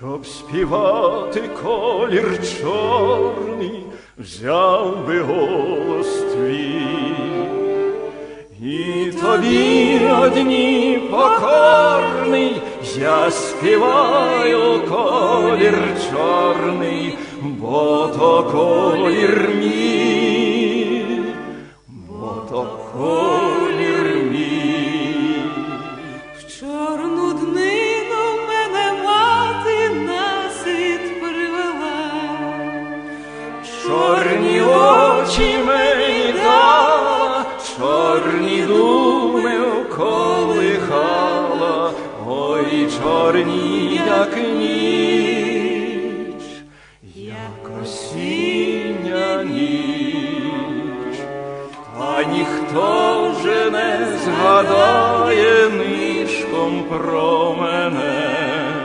Щоб співати колір чорний, взяв би голос твій. І тобі одній покорний я співаю колір чорний, бо то колір мій, бо то колір мій. В чорну днину мене мати на світ привела, чорні очі мені дала, чорні думи колихала, ой, чорні, як ніч, як осіння ніч. Та ніхто вже не згадає нишком про мене,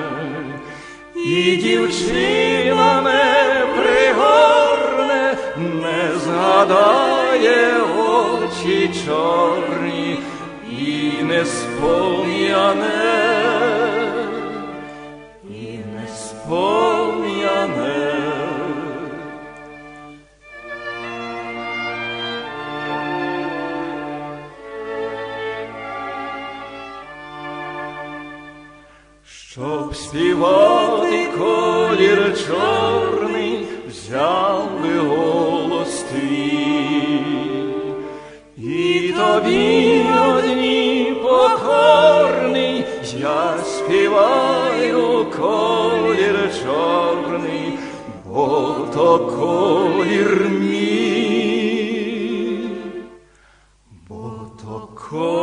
і дівчина не пригорне, не згадає очі чорні і не спом'яне, і не спом'яне. Щоб співати колір чорний, взяв би голос твій. І тобі одній покорний я співаю колір чорний, бо то колір мій, бо то колір